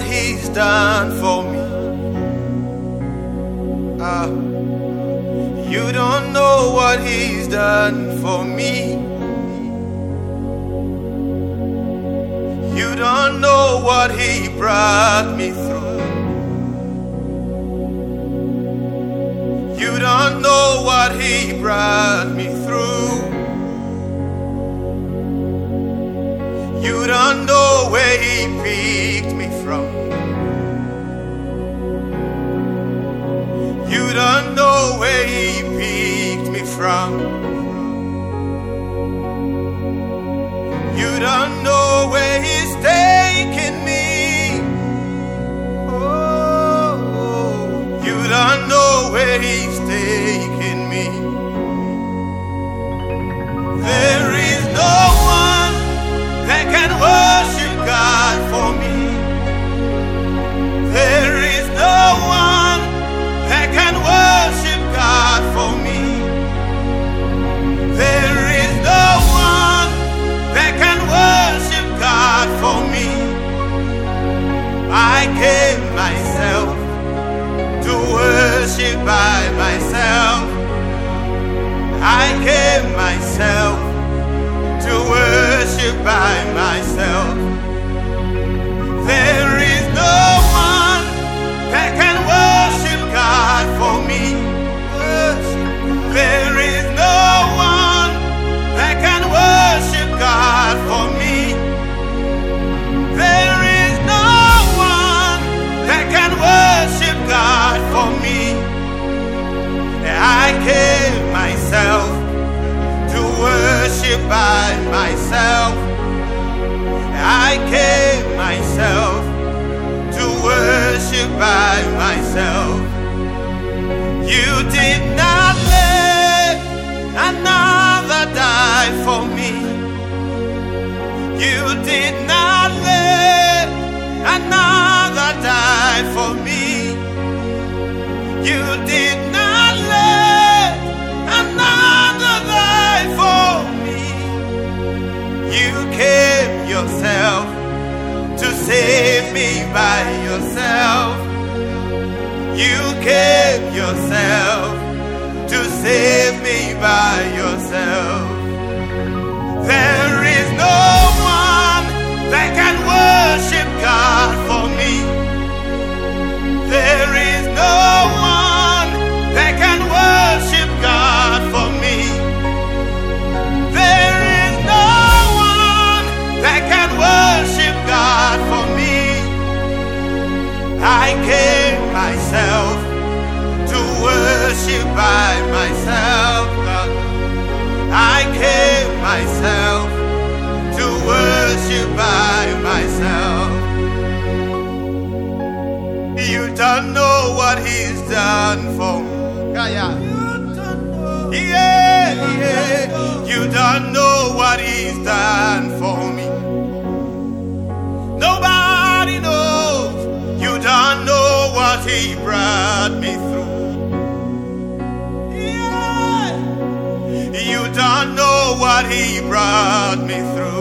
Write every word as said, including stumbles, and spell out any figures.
what he's done for me. Ah, you don't know what he's done for me. You don't know what he brought me through. You don't know what he brought me through. You don't know where he picked me from. You don't know where he picked me from. You don't know where he's taken me. Oh, you don't know where he's taken me. There is no one that can worship God for me. There is no one that can worship God for me. There is no one that can worship God for me. I gave myself to worship by myself. I gave myself to worship by myself. There is no one that can worship God for me. There is no one that can worship God for me. There is no one that can worship God for me. I gave myself to worship by myself. I gave myself to worship by myself. You did not let another die for me. You did not let another die for me. You did not let another die for me. You gave yourself to save me by yourself. You gave yourself to save me by yourself. There is no one that can worship God for me. There is no one that can worship God for me. There is no one that can worship God for me. I gave myself to worship by myself. I gave myself to worship by myself. You don't know what he's done for me. Yeah, yeah, yeah. You don't know what he's done for me. Nobody knows. You don't know what he brought me through. Yeah. You don't know what he brought me through.